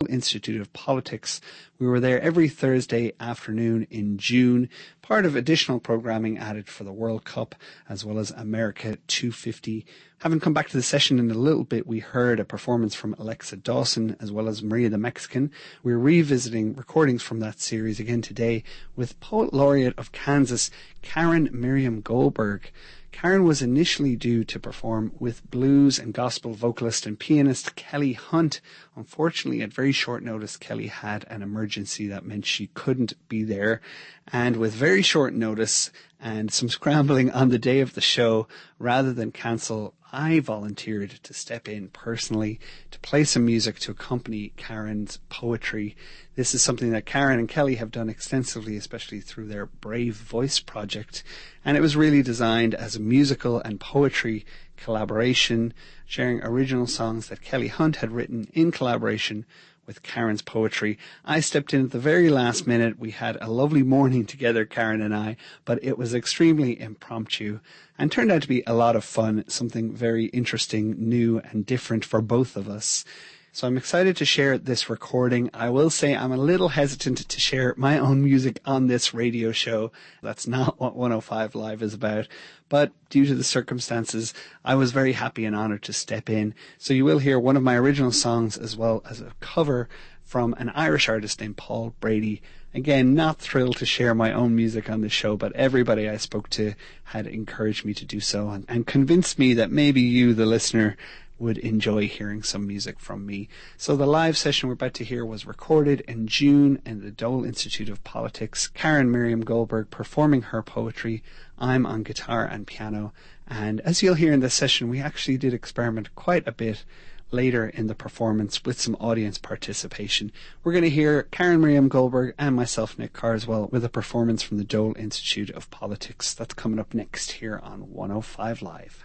Institute of Politics. We were there every Thursday afternoon in June, part of additional programming added for the World Cup, as well as America 250. Having come back to the session in a little bit, we heard a performance from Alexa Dawson, as well as Maria the Mexican. We're revisiting recordings from that series again today with Poet Laureate of Kansas, Karen Miriam Goldberg. Karen was initially due to perform with blues and gospel vocalist and pianist Kelly Hunt. Unfortunately, at very short notice, Kelly had an emergency that meant she couldn't be there. And with very short notice and some scrambling on the day of the show, rather than cancel, I volunteered to step in personally to play some music to accompany Karen's poetry. This is something that Karen and Kelly have done extensively, especially through their Brave Voice project. And it was really designed as a musical and poetry collaboration, sharing original songs that Kelly Hunt had written in collaboration with Karen's poetry. I stepped in at the very last minute. We had a lovely morning together, Karen and I, but it was extremely impromptu and turned out to be a lot of fun, something very interesting, new and different for both of us. So I'm excited to share this recording. I will say I'm a little hesitant to share my own music on this radio show. That's not what 105 Live is about. But due to the circumstances, I was very happy and honored to step in. So you will hear one of my original songs as well as a cover from an Irish artist named Paul Brady. Again, not thrilled to share my own music on the show, but everybody I spoke to had encouraged me to do so and convinced me that maybe you, the listener, would enjoy hearing some music from me. So the live session we're about to hear was recorded in June in the Dole Institute of Politics. Karen Miriam Goldberg performing her poetry. I'm on guitar and piano. And as you'll hear in this session, we actually did experiment quite a bit later in the performance with some audience participation. We're going to hear Karen Miriam Goldberg and myself, Nick Carswell, with a performance from the Dole Institute of Politics. That's coming up next here on 105 Live.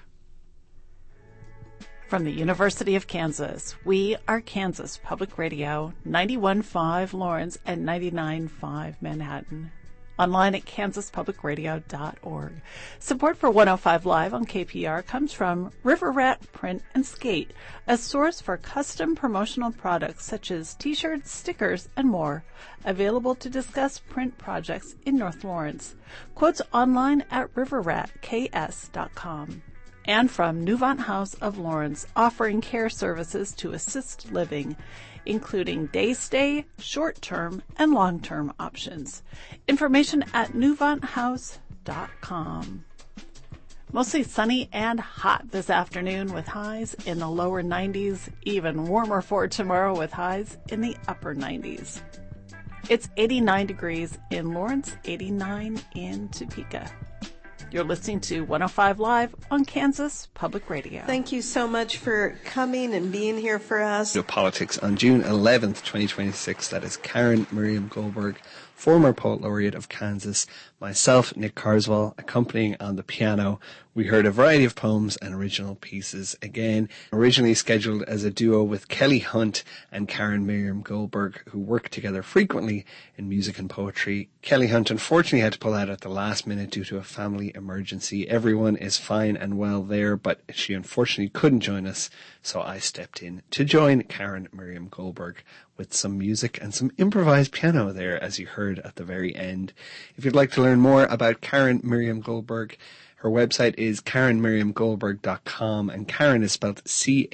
From the University of Kansas, we are Kansas Public Radio, 91.5 Lawrence and 99.5 Manhattan. Online at kansaspublicradio.org. Support for 105 Live on KPR comes from River Rat Print and Skate, a source for custom promotional products such as t-shirts, stickers, and more. Available to discuss print projects in North Lawrence. Quotes online at riverratks.com. And from Newvant House of Lawrence, offering care services to assist living, including day stay, short-term, and long-term options. Information at newvanthouse.com. Mostly sunny and hot this afternoon with highs in the lower 90s, even warmer for tomorrow with highs in the upper 90s. It's 89 degrees in Lawrence, 89 in Topeka. You're listening to 105 Live on Kansas Public Radio. Thank you so much for coming and being here for us. Politics on June 11th, 2026. That is Karen Miriam Goldberg, former Poet Laureate of Kansas, myself, Nick Carswell, accompanying on the piano. We heard a variety of poems and original pieces. Again, originally scheduled as a duo with Kelly Hunt and Karen Miriam Goldberg, who work together frequently in music and poetry. Kelly Hunt unfortunately had to pull out at the last minute due to a family emergency. Everyone is fine and well there, but she unfortunately couldn't join us, so I stepped in to join Karen Miriam Goldberg with some music and some improvised piano there, as you heard at the very end. If you'd like to learn more about Karen Miriam Goldberg, her website is KarenMiriamGoldberg.com, and Karen is spelled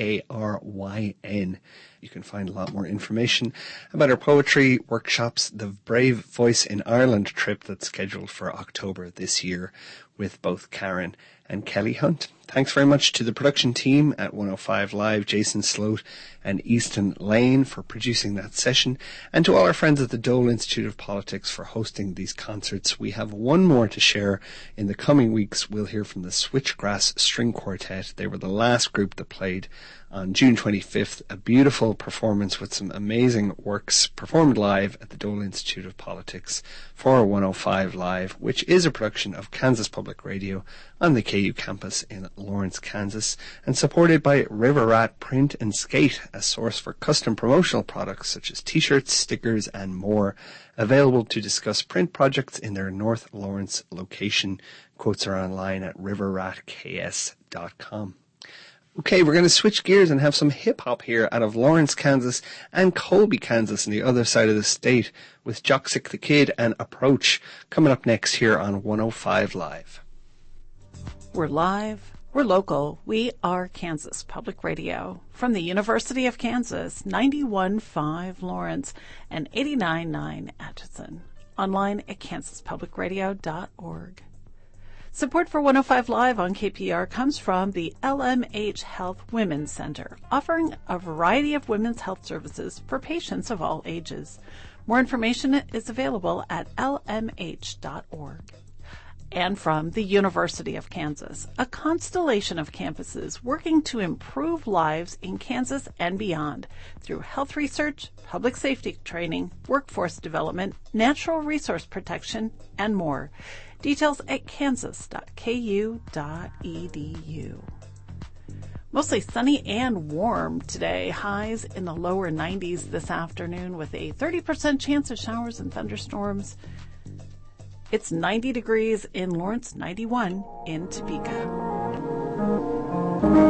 C-A-R-Y-N. You can find a lot more information about her poetry, workshops, the Brave Voice in Ireland trip that's scheduled for October this year with both Karen and Kelly Hunt. Thanks very much to the production team at 105 Live, Jason Sloat and Easton Lane for producing that session, and to all our friends at the Dole Institute of Politics for hosting these concerts. We have one more to share in the coming weeks. We'll hear from the Switchgrass String Quartet. They were the last group that played on June 25th, a beautiful performance with some amazing works performed live at the Dole Institute of Politics for 105 Live, which is a production of Kansas Public Radio on the KU campus in Lawrence, Kansas, and supported by River Rat Print and Skate, a source for custom promotional products such as t-shirts, stickers, and more, available to discuss print projects in their North Lawrence location. Quotes are online at riverratks.com. Okay, we're going to switch gears and have some hip-hop here out of Lawrence, Kansas and Colby, Kansas on the other side of the state with Joxic the Kid and Approach coming up next here on 105 Live. We're live, we're local, we are Kansas Public Radio from the University of Kansas, 91.5 Lawrence and 89.9 Atchison. Online at kansaspublicradio.org. Support for 105 Live on KPR comes from the LMH Health Women's Center, offering a variety of women's health services for patients of all ages. More information is available at lmh.org. And from the University of Kansas, a constellation of campuses working to improve lives in Kansas and beyond through health research, public safety training, workforce development, natural resource protection, and more. Details at kansas.ku.edu. Mostly sunny and warm today. Highs in the lower 90s this afternoon with a 30% chance of showers and thunderstorms. It's 90 degrees in Lawrence, 91 in Topeka.